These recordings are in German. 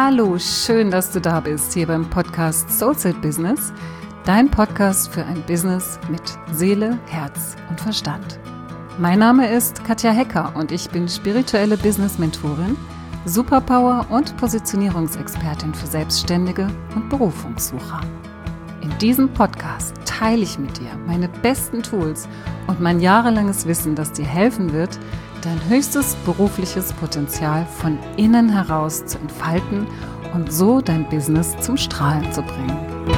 Hallo, schön, dass du da bist, hier beim Podcast Soulset Business, dein Podcast für ein Business mit Seele, Herz und Verstand. Mein Name ist Katja Hecker und ich bin spirituelle Business-Mentorin, Superpower- und Positionierungsexpertin für Selbstständige und Berufungssucher. In diesem Podcast teile ich mit dir meine besten Tools und mein jahrelanges Wissen, das dir helfen wird, dein höchstes berufliches Potenzial von innen heraus zu entfalten und so dein Business zum Strahlen zu bringen.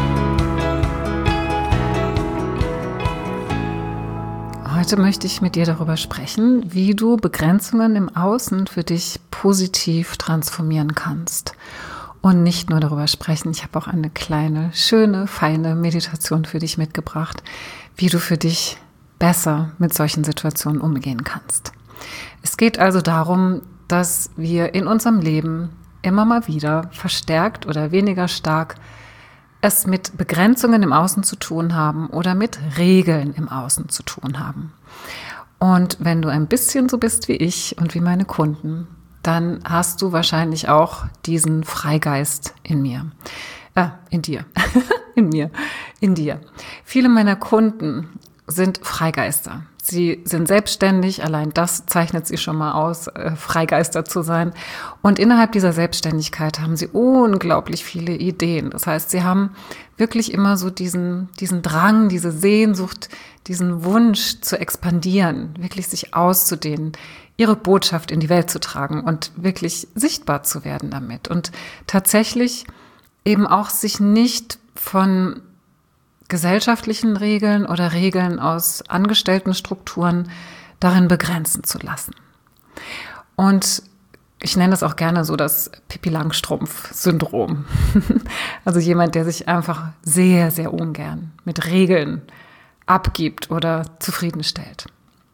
Heute möchte ich mit dir darüber sprechen, wie du Begrenzungen im Außen für dich positiv transformieren kannst. Und nicht nur darüber sprechen, ich habe auch eine kleine, schöne, feine Meditation für dich mitgebracht, wie du für dich besser mit solchen Situationen umgehen kannst. Es geht also darum, dass wir in unserem Leben immer mal wieder verstärkt oder weniger stark es mit Begrenzungen im Außen zu tun haben oder mit Regeln im Außen zu tun haben. Und wenn du ein bisschen so bist wie ich und wie meine Kunden, dann hast du wahrscheinlich auch diesen Freigeist in mir. In dir. In dir. Viele meiner Kunden sind Freigeister. Sie sind selbstständig, allein das zeichnet sie schon mal aus, Freigeister zu sein. Und innerhalb dieser Selbstständigkeit haben sie unglaublich viele Ideen. Das heißt, sie haben wirklich immer so diesen Drang, diese Sehnsucht, diesen Wunsch zu expandieren, wirklich sich auszudehnen, ihre Botschaft in die Welt zu tragen und wirklich sichtbar zu werden damit. Und tatsächlich eben auch sich nicht von gesellschaftlichen Regeln oder Regeln aus Angestelltenstrukturen darin begrenzen zu lassen. Und ich nenne das auch gerne so das Pippi-Langstrumpf-Syndrom. Also jemand, der sich einfach sehr, sehr ungern mit Regeln abgibt oder zufriedenstellt.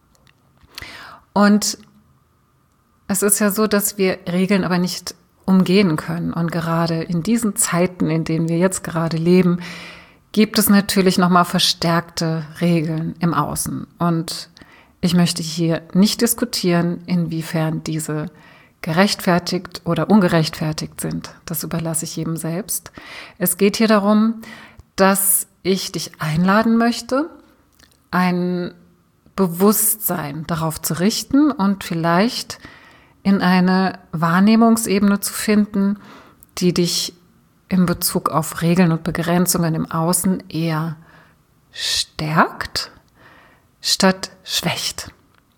Und es ist ja so, dass wir Regeln aber nicht umgehen können. Und gerade in diesen Zeiten, in denen wir jetzt gerade leben, gibt es natürlich nochmal verstärkte Regeln im Außen. Und ich möchte hier nicht diskutieren, inwiefern diese gerechtfertigt oder ungerechtfertigt sind. Das überlasse ich jedem selbst. Es geht hier darum, dass ich dich einladen möchte, ein Bewusstsein darauf zu richten und vielleicht in eine Wahrnehmungsebene zu finden, die dich in Bezug auf Regeln und Begrenzungen im Außen eher stärkt, statt schwächt.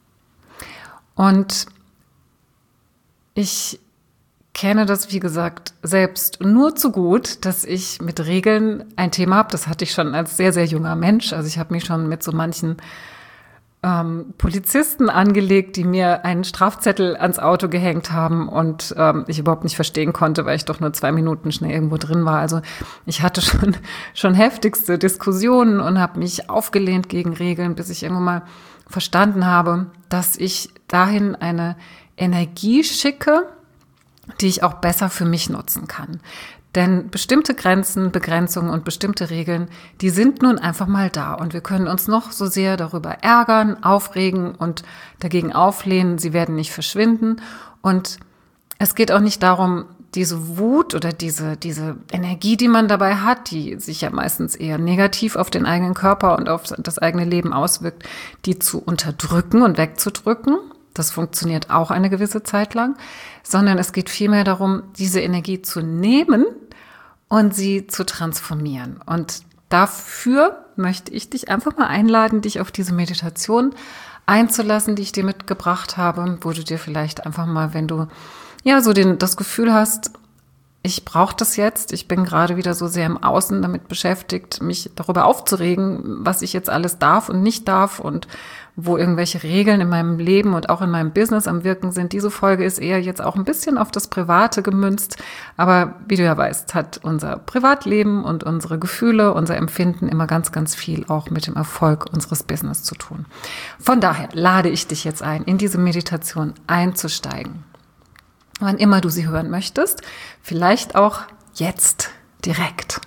Und ich kenne das, wie gesagt, selbst nur zu gut, dass ich mit Regeln ein Thema habe. Das hatte ich schon als sehr, sehr junger Mensch. Also ich habe mich schon mit so manchen Polizisten angelegt, die mir einen Strafzettel ans Auto gehängt haben und ich überhaupt nicht verstehen konnte, weil ich doch nur 2 Minuten schnell irgendwo drin war. Also ich hatte schon heftigste Diskussionen und habe mich aufgelehnt gegen Regeln, bis ich irgendwann mal verstanden habe, dass ich dahin eine Energie schicke, die ich auch besser für mich nutzen kann. Denn bestimmte Grenzen, Begrenzungen und bestimmte Regeln, die sind nun einfach mal da. Und wir können uns noch so sehr darüber ärgern, aufregen und dagegen auflehnen. Sie werden nicht verschwinden. Und es geht auch nicht darum, diese Wut oder diese Energie, die man dabei hat, die sich ja meistens eher negativ auf den eigenen Körper und auf das eigene Leben auswirkt, die zu unterdrücken und wegzudrücken. Das funktioniert auch eine gewisse Zeit lang, sondern es geht vielmehr darum, diese Energie zu nehmen und sie zu transformieren. Und dafür möchte ich dich einfach mal einladen, dich auf diese Meditation einzulassen, die ich dir mitgebracht habe, wo du dir vielleicht einfach mal, wenn du ja so das Gefühl hast, ich brauche das jetzt, ich bin gerade wieder so sehr im Außen damit beschäftigt, mich darüber aufzuregen, was ich jetzt alles darf und nicht darf und wo irgendwelche Regeln in meinem Leben und auch in meinem Business am Wirken sind. Diese Folge ist eher jetzt auch ein bisschen auf das Private gemünzt, aber wie du ja weißt, hat unser Privatleben und unsere Gefühle, unser Empfinden immer ganz, ganz viel auch mit dem Erfolg unseres Business zu tun. Von daher lade ich dich jetzt ein, in diese Meditation einzusteigen. Wann immer du sie hören möchtest, vielleicht auch jetzt direkt.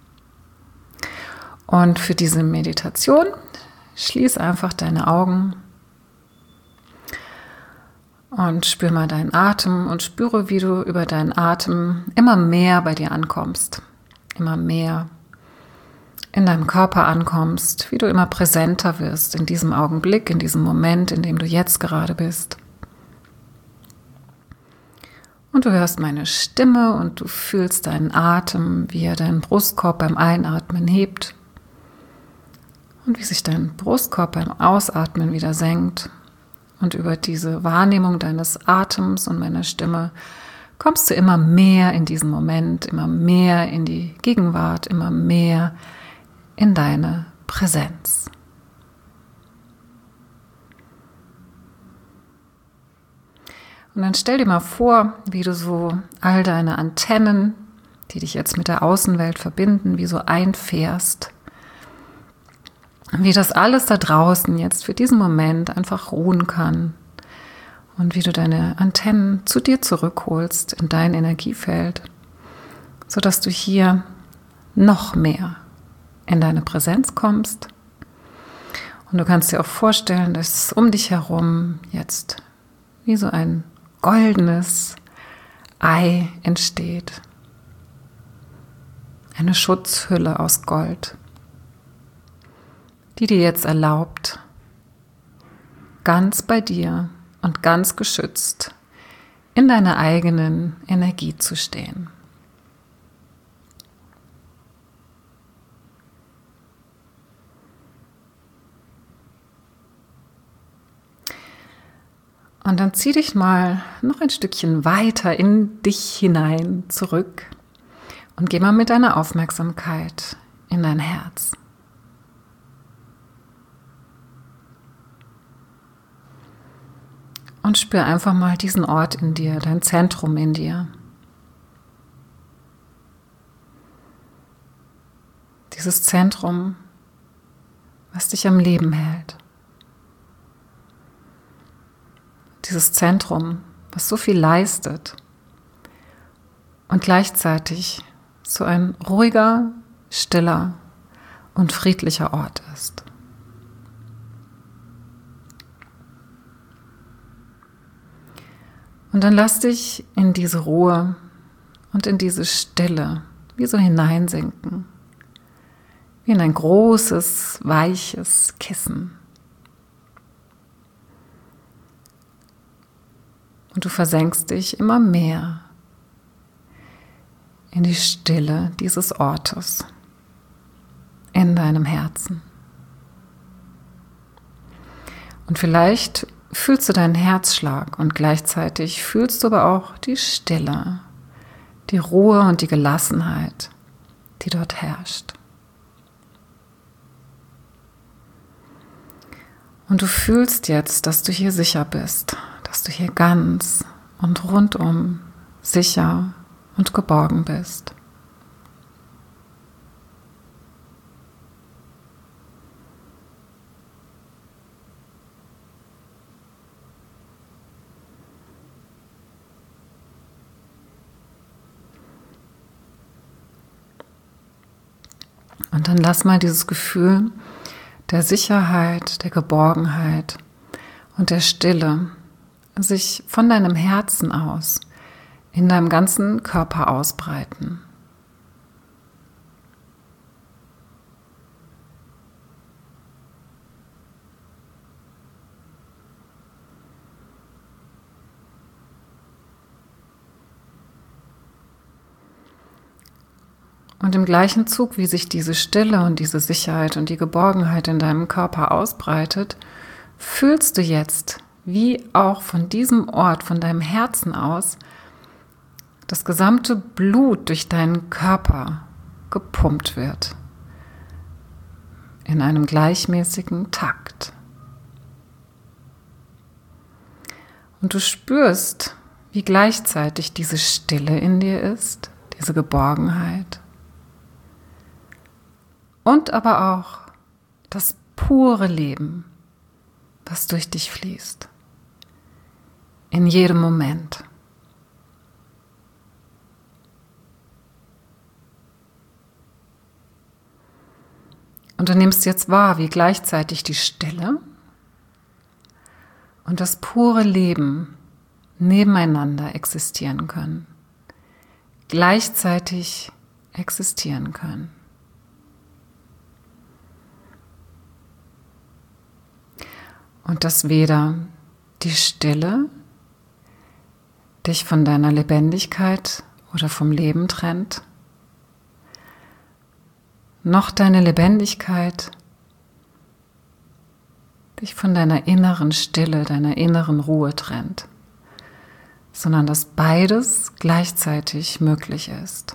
Und für diese Meditation schließ einfach deine Augen Und spür mal deinen Atem und spüre, wie du über deinen Atem immer mehr bei dir ankommst, immer mehr in deinem Körper ankommst, wie du immer präsenter wirst in diesem Augenblick, in diesem Moment, in dem du jetzt gerade bist. Und du hörst meine Stimme und du fühlst deinen Atem, wie er deinen Brustkorb beim Einatmen hebt und wie sich dein Brustkorb beim Ausatmen wieder senkt. Und über diese Wahrnehmung deines Atems und meiner Stimme kommst du immer mehr in diesen Moment, immer mehr in die Gegenwart, immer mehr in deine Präsenz. Und dann stell dir mal vor, wie du so all deine Antennen, die dich jetzt mit der Außenwelt verbinden, wie so einfährst. Wie das alles da draußen jetzt für diesen Moment einfach ruhen kann. Und wie du deine Antennen zu dir zurückholst in dein Energiefeld, sodass du hier noch mehr in deine Präsenz kommst. Und du kannst dir auch vorstellen, dass um dich herum jetzt wie so ein goldenes Ei entsteht. Eine Schutzhülle aus Gold, die dir jetzt erlaubt, ganz bei dir und ganz geschützt in deiner eigenen Energie zu stehen. Und dann zieh dich mal noch ein Stückchen weiter in dich hinein zurück und geh mal mit deiner Aufmerksamkeit in dein Herz. Und spür einfach mal diesen Ort in dir, dein Zentrum in dir. Dieses Zentrum, was dich am Leben hält. Dieses Zentrum, was so viel leistet und gleichzeitig so ein ruhiger, stiller und friedlicher Ort ist. Und dann lass dich in diese Ruhe und in diese Stille wie so hineinsinken, wie in ein großes, weiches Kissen. Und du versenkst dich immer mehr in die Stille dieses Ortes, in deinem Herzen. Und vielleicht fühlst du deinen Herzschlag und gleichzeitig fühlst du aber auch die Stille, die Ruhe und die Gelassenheit, die dort herrscht. Und du fühlst jetzt, dass du hier sicher bist, dass du hier ganz und rundum sicher und geborgen bist. Und dann lass mal dieses Gefühl der Sicherheit, der Geborgenheit und der Stille sich von deinem Herzen aus in deinem ganzen Körper ausbreiten. Und im gleichen Zug, wie sich diese Stille und diese Sicherheit und die Geborgenheit in deinem Körper ausbreitet, fühlst du jetzt, wie auch von diesem Ort, von deinem Herzen aus, das gesamte Blut durch deinen Körper gepumpt wird. In einem gleichmäßigen Takt. Und du spürst, wie gleichzeitig diese Stille in dir ist, diese Geborgenheit. Und aber auch das pure Leben, was durch dich fließt. In jedem Moment. Und du nimmst jetzt wahr, wie gleichzeitig die Stille und das pure Leben nebeneinander existieren können, gleichzeitig existieren können. Und dass weder die Stille dich von deiner Lebendigkeit oder vom Leben trennt, noch deine Lebendigkeit dich von deiner inneren Stille, deiner inneren Ruhe trennt, sondern dass beides gleichzeitig möglich ist.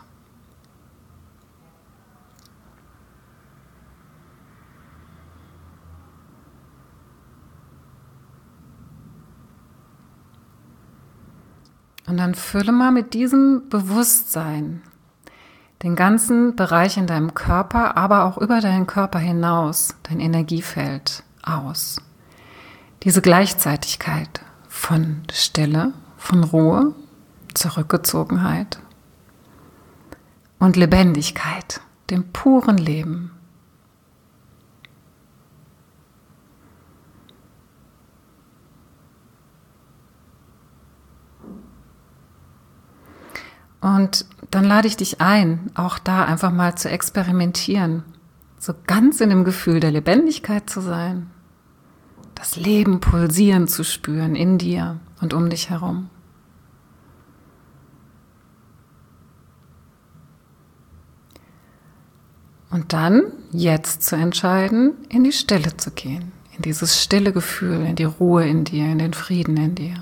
Und dann fülle mal mit diesem Bewusstsein den ganzen Bereich in deinem Körper, aber auch über deinen Körper hinaus, dein Energiefeld aus. Diese Gleichzeitigkeit von Stille, von Ruhe, Zurückgezogenheit und Lebendigkeit, dem puren Leben. Und dann lade ich dich ein, auch da einfach mal zu experimentieren, so ganz in dem Gefühl der Lebendigkeit zu sein, das Leben pulsieren zu spüren in dir und um dich herum. Und dann jetzt zu entscheiden, in die Stille zu gehen, in dieses stille Gefühl, in die Ruhe in dir, in den Frieden in dir.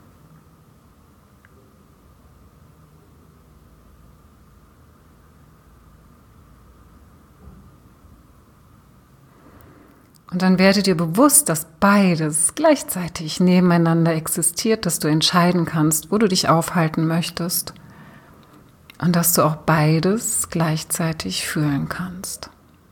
Und dann werde dir bewusst, dass beides gleichzeitig nebeneinander existiert, dass du entscheiden kannst, wo du dich aufhalten möchtest und dass du auch beides gleichzeitig fühlen kannst.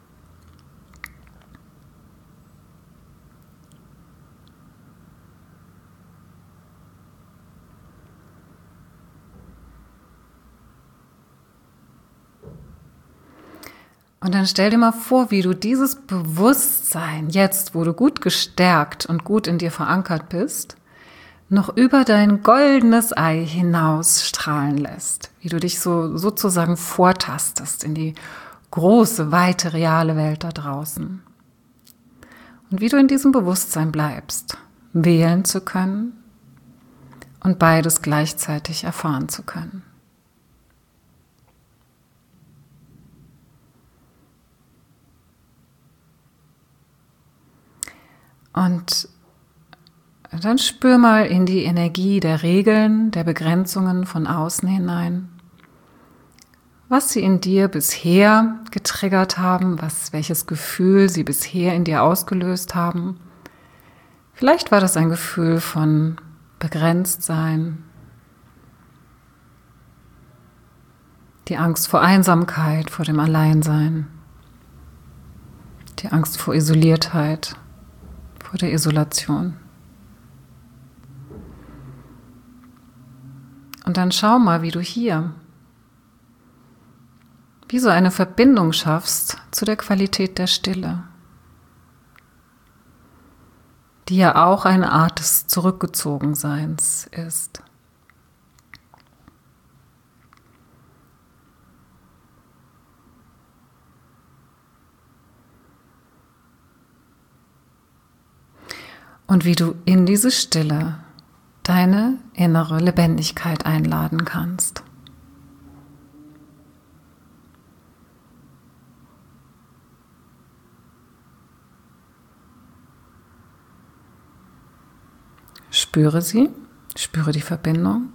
Und dann stell dir mal vor, wie du dieses Bewusstsein jetzt, wo du gut gestärkt und gut in dir verankert bist, noch über dein goldenes Ei hinaus strahlen lässt. Wie du dich so sozusagen vortastest in die große, weite, reale Welt da draußen. Und wie du in diesem Bewusstsein bleibst, wählen zu können und beides gleichzeitig erfahren zu können. Und dann spür mal in die Energie der Regeln, der Begrenzungen von außen hinein, was sie in dir bisher getriggert haben, welches Gefühl sie bisher in dir ausgelöst haben. Vielleicht war das ein Gefühl von Begrenztsein, die Angst vor Einsamkeit, vor dem Alleinsein, die Angst vor Isoliertheit, vor der Isolation. Und dann schau mal, wie du hier wie so eine Verbindung schaffst zu der Qualität der Stille, die ja auch eine Art des Zurückgezogenseins ist. Und wie du in diese Stille deine innere Lebendigkeit einladen kannst. Spüre sie, spüre die Verbindung.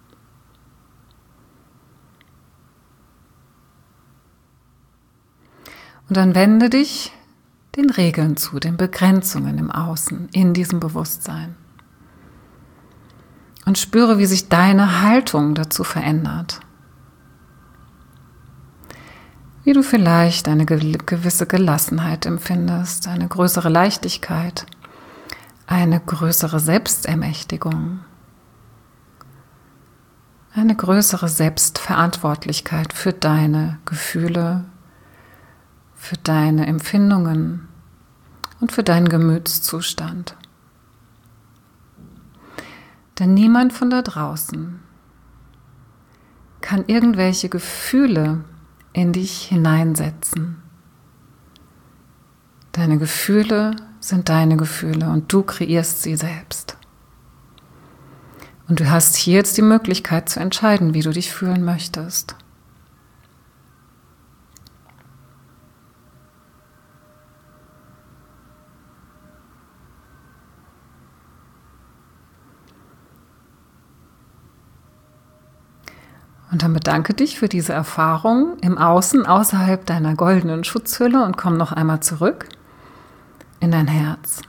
Und dann wende dich den Regeln zu, den Begrenzungen im Außen, in diesem Bewusstsein. Und spüre, wie sich deine Haltung dazu verändert. Wie du vielleicht eine gewisse Gelassenheit empfindest, eine größere Leichtigkeit, eine größere Selbstermächtigung, eine größere Selbstverantwortlichkeit für deine Gefühle, für deine Empfindungen und für deinen Gemütszustand. Denn niemand von da draußen kann irgendwelche Gefühle in dich hineinsetzen. Deine Gefühle sind deine Gefühle und du kreierst sie selbst. Und du hast hier jetzt die Möglichkeit zu entscheiden, wie du dich fühlen möchtest. Und dann bedanke dich für diese Erfahrung im Außen, außerhalb deiner goldenen Schutzhülle und komm noch einmal zurück in dein Herz.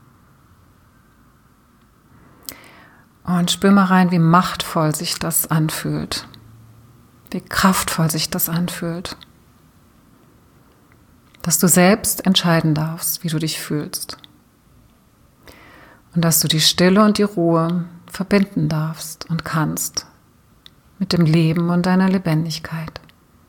Und spür mal rein, wie machtvoll sich das anfühlt, wie kraftvoll sich das anfühlt, dass du selbst entscheiden darfst, wie du dich fühlst und dass du die Stille und die Ruhe verbinden darfst und kannst mit dem Leben und deiner Lebendigkeit.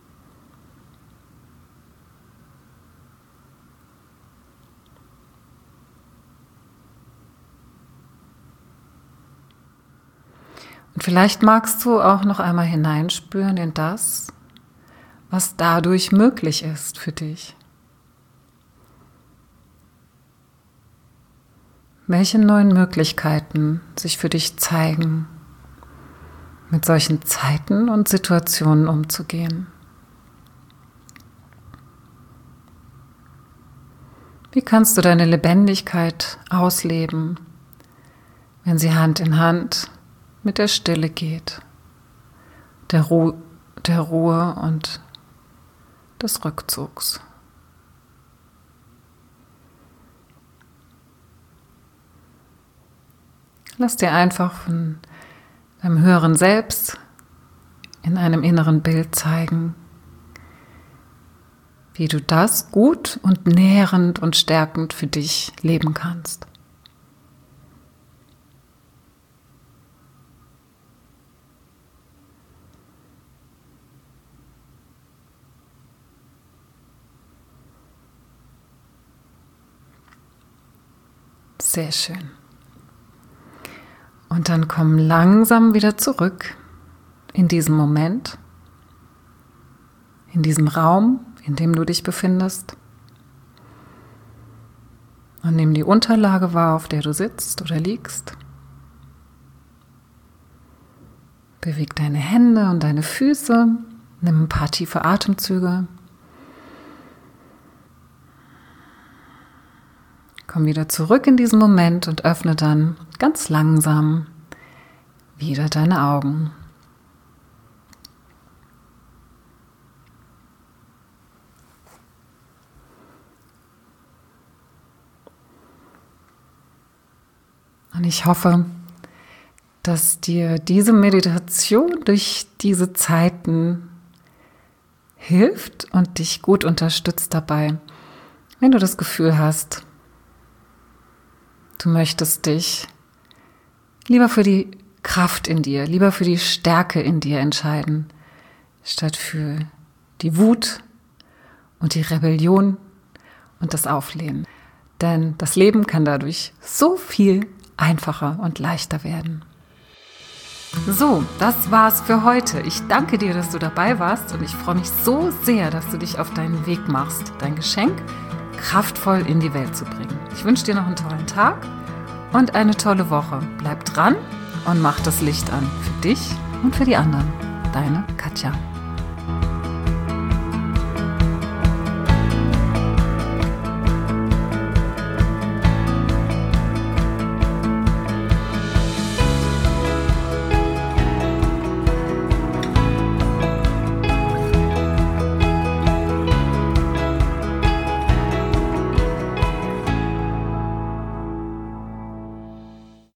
Und vielleicht magst du auch noch einmal hineinspüren in das, was dadurch möglich ist für dich. Welche neuen Möglichkeiten sich für dich zeigen, mit solchen Zeiten und Situationen umzugehen. Wie kannst du deine Lebendigkeit ausleben, wenn sie Hand in Hand mit der Stille geht, der Ruhe und des Rückzugs? Lass dir einfach von deinem höheren Selbst in einem inneren Bild zeigen, wie du das gut und nährend und stärkend für dich leben kannst. Sehr schön. Und dann komm langsam wieder zurück in diesen Moment, in diesem Raum, in dem du dich befindest. Und nimm die Unterlage wahr, auf der du sitzt oder liegst. Beweg deine Hände und deine Füße. Nimm ein paar tiefe Atemzüge. Komm wieder zurück in diesen Moment und öffne dann ganz langsam wieder deine Augen. Und ich hoffe, dass dir diese Meditation durch diese Zeiten hilft und dich gut unterstützt dabei, wenn du das Gefühl hast, du möchtest dich lieber für die Kraft in dir, lieber für die Stärke in dir entscheiden, statt für die Wut und die Rebellion und das Auflehnen. Denn das Leben kann dadurch so viel einfacher und leichter werden. So, das war's für heute. Ich danke dir, dass du dabei warst und ich freue mich so sehr, dass du dich auf deinen Weg machst, dein Geschenk kraftvoll in die Welt zu bringen. Ich wünsche dir noch einen tollen Tag und eine tolle Woche. Bleib dran und mach das Licht an für dich und für die anderen. Deine Katja.